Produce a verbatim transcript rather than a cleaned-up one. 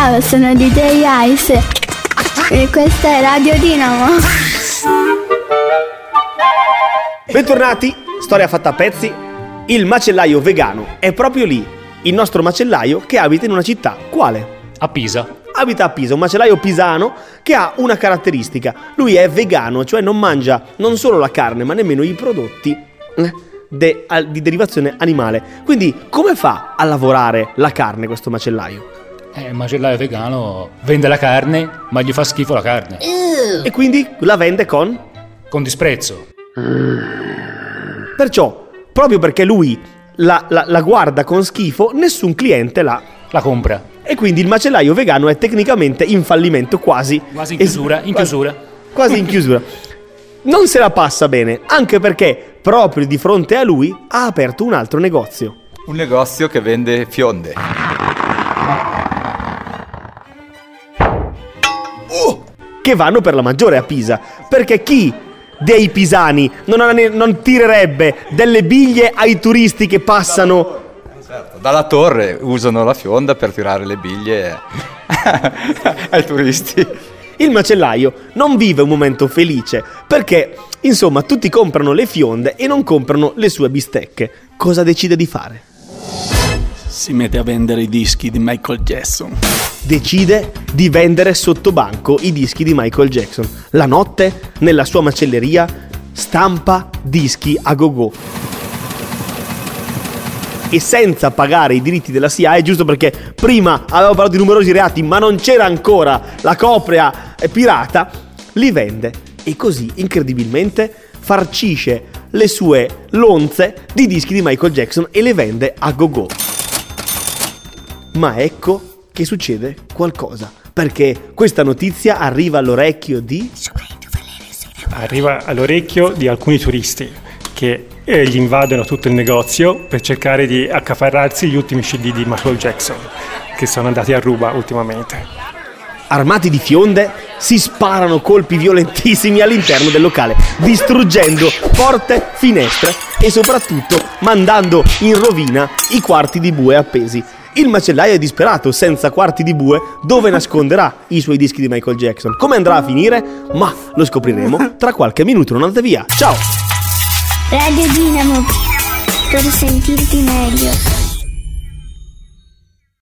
Ciao, sono D J Ice e questa è Radio Dinamo. Bentornati, storia fatta a pezzi. Il macellaio vegano è proprio lì, il nostro macellaio che abita in una città. Quale? A Pisa. Abita a Pisa, un macellaio pisano che ha una caratteristica. Lui è vegano, cioè non mangia non solo la carne ma nemmeno i prodotti de, di derivazione animale. Quindi come fa a lavorare la carne questo macellaio? Eh, il macellaio vegano vende la carne ma gli fa schifo la carne. E quindi la vende con? Con disprezzo. Perciò, proprio perché lui la, la, la guarda con schifo, nessun cliente la, la compra. E quindi il macellaio vegano è tecnicamente in fallimento, quasi. Quasi in chiusura, es- in chiusura. Quasi in chiusura. Non se la passa bene, anche perché proprio di fronte a lui ha aperto un altro negozio. Un negozio che vende fionde. Oh! Che vanno per la maggiore a Pisa, perché chi dei pisani non, ha ne- non tirerebbe delle biglie ai turisti che passano? Certo, dalla torre usano la fionda per tirare le biglie ai turisti. Il macellaio non vive un momento felice perché, insomma, tutti comprano le fionde e non comprano le sue bistecche. Cosa decide di fare? Si mette a vendere i dischi di Michael Jackson. Decide di vendere sotto banco i dischi di Michael Jackson. La notte, nella sua macelleria, stampa dischi a go-go. E senza pagare i diritti della S I A E, giusto perché prima avevo parlato di numerosi reati ma non c'era ancora la copia pirata, li vende e così incredibilmente farcisce le sue lonze di dischi di Michael Jackson e le vende a go-go. Ma ecco che succede qualcosa, perché questa notizia arriva all'orecchio di... Arriva all'orecchio di alcuni turisti che eh, gli invadono tutto il negozio per cercare di accaparrarsi gli ultimi C D di Michael Jackson che sono andati a ruba ultimamente. Armati di fionde si sparano colpi violentissimi all'interno del locale, distruggendo porte, finestre e soprattutto mandando in rovina i quarti di bue appesi. Il macellaio è disperato, senza quarti di bue, dove nasconderà i suoi dischi di Michael Jackson? Come andrà a finire? Ma lo scopriremo tra qualche minuto, non andate via. Ciao! Radio Dinamo, per sentirti meglio.